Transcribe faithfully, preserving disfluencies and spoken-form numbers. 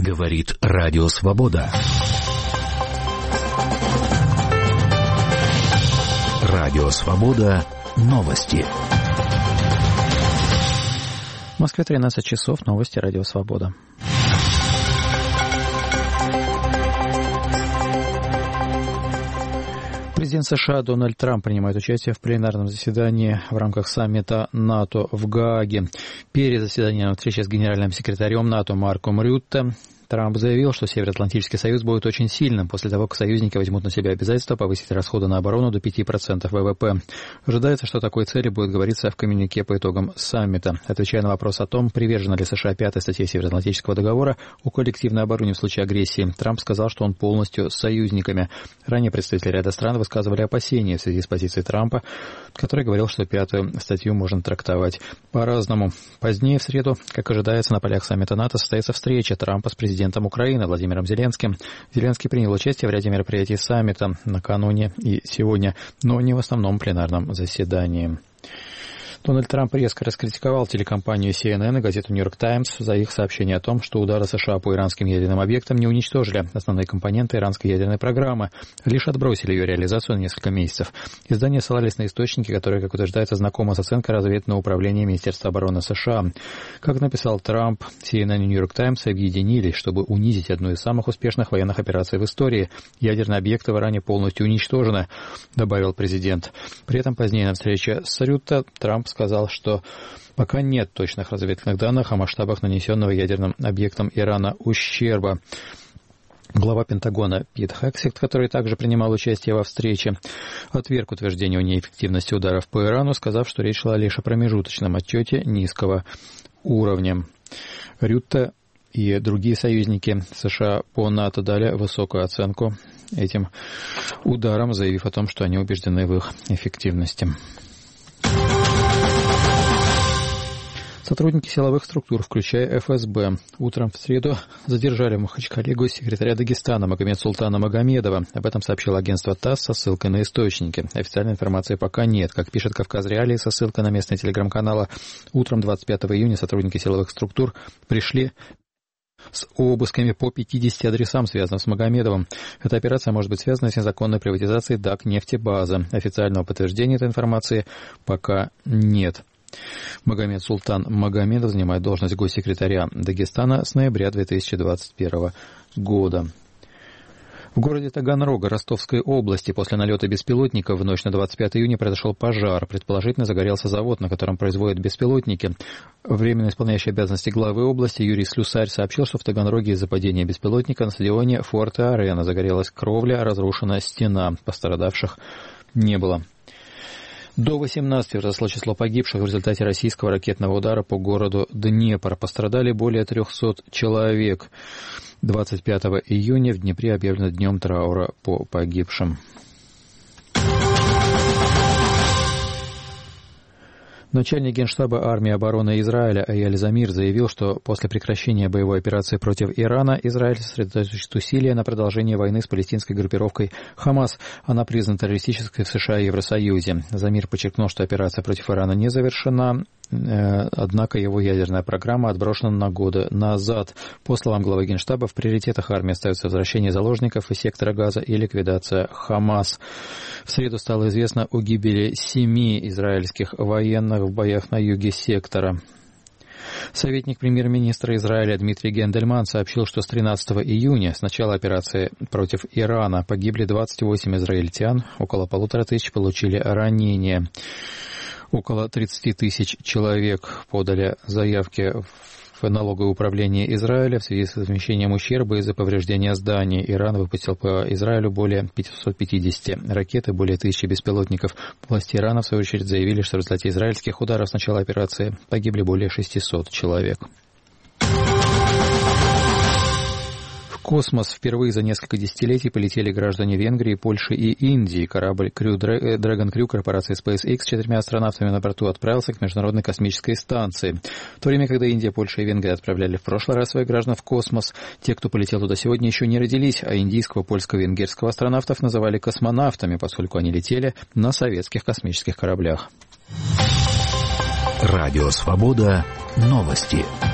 Говорит Радио Свобода. Радио Свобода. Новости. В Москве тринадцать часов. Новости Радио Свобода. Президент США Дональд Трамп принимает участие в пленарном заседании в рамках саммита НАТО в Гааге. Перед заседанием встречи с генеральным секретарем НАТО Марком Рютте Трамп заявил, что Североатлантический союз будет очень сильным после того, как союзники возьмут на себя обязательство повысить расходы на оборону до пяти процентов ВВП. Ожидается, что о такой цели будет говориться в коммюнике по итогам саммита. Отвечая на вопрос о том, привержена ли США пятой статье Североатлантического договора о коллективной обороне в случае агрессии, Трамп сказал, что он полностью с союзниками. Ранее представители ряда стран высказывали опасения в связи с позицией Трампа, который говорил, что пятую статью можно трактовать по-разному. Позднее, в среду, как ожидается, на полях саммита НАТО состоится встреча Трампа с президентом президентом Украины Владимиром Зеленским. Зеленский принял участие в ряде мероприятий саммита накануне и сегодня, но не в основном пленарном заседании. Дональд Трамп резко раскритиковал телекомпанию си эн эн и газету «Нью-Йорк Таймс» за их сообщение о том, что удары США по иранским ядерным объектам не уничтожили основные компоненты иранской ядерной программы, лишь отбросили ее реализацию на несколько месяцев. Издания ссылались на источники, которые, как утверждается, знакомы с оценкой разведывательного управления Министерства обороны США. Как написал Трамп, си эн эн и «Нью-Йорк Таймс» объединились, чтобы унизить одну из самых успешных военных операций в истории. Ядерные объекты в Иране полностью уничтожены, добавил президент. При этом позднее на встрече с Рютте Трамп сказал, что пока нет точных разведывательных данных о масштабах нанесенного ядерным объектам Ирана ущерба. Глава Пентагона Пит Хексет, который также принимал участие во встрече, отверг утверждение о неэффективности ударов по Ирану, сказав, что речь шла лишь о промежуточном отчете низкого уровня. Рютте и другие союзники США по НАТО дали высокую оценку этим ударам, заявив о том, что они убеждены в их эффективности. Сотрудники силовых структур, включая эф эс бэ, утром в среду задержали в Махачкале госсекретаря Дагестана Магомед Султана Магомедова. Об этом сообщило агентство ТАСС со ссылкой на источники. Официальной информации пока нет. Как пишет «Кавказ Реалии» со ссылкой на местные телеграм-каналы, утром двадцать пятого июня сотрудники силовых структур пришли с обысками по пятидесяти адресам, связанным с Магомедовым. Эта операция может быть связана с незаконной приватизацией ДАК «Нефтебаза». Официального подтверждения этой информации пока нет. Магомед Султан Магомедов занимает должность госсекретаря Дагестана с ноября две тысячи двадцать первого года. В городе Таганрога Ростовской области после налета беспилотников в ночь на двадцать пятое июня произошел пожар. Предположительно, загорелся завод, на котором производят беспилотники. Временно исполняющий обязанности главы области Юрий Слюсарь сообщил, что в Таганроге из-за падения беспилотника на стадионе Форте-Арена загорелась кровля, разрушена стена. Пострадавших не было. До восемнадцати возросло число погибших в результате российского ракетного удара по городу Днепр. Пострадали более трехсот человек. двадцать пятого июня в Днепре объявлено днем траура по погибшим. Начальник Генштаба армии обороны Израиля Эяль Замир заявил, что после прекращения боевой операции против Ирана Израиль сосредоточит усилия на продолжении войны с палестинской группировкой «Хамас». Она признана террористической в США и Евросоюзе. Замир подчеркнул, что операция против Ирана не завершена, однако его ядерная программа отброшена на годы назад. По словам главы Генштаба, в приоритетах армии остаются возвращение заложников из сектора Газа и ликвидация «Хамас». В среду стало известно о гибели семи израильских военных в боях на юге сектора. Советник премьер-министра Израиля Дмитрий Гендельман сообщил, что с тринадцатого июня, с начала операции против Ирана, погибли двадцать восемь израильтян, около полутора тысяч получили ранения. Около тридцать тысяч человек подали заявки в налоговое управление Израиля в связи с возмещением ущерба из-за повреждения зданий. Иран выпустил по Израилю более пятьсот пятьдесят ракет и более тысячи беспилотников. Власти Ирана, в свою очередь, заявили, что в результате израильских ударов с начала операции погибли более шестисот человек. В космос впервые за несколько десятилетий полетели граждане Венгрии, Польши и Индии. Корабль Crew Dragon Crew корпорации SpaceX с четырьмя астронавтами на борту отправился к Международной космической станции. В то время, когда Индия, Польша и Венгрия отправляли в прошлый раз своих граждан в космос, те, кто полетел туда сегодня, еще не родились, а индийского, польского и венгерского астронавтов называли космонавтами, поскольку они летели на советских космических кораблях. Радио Свобода. Новости.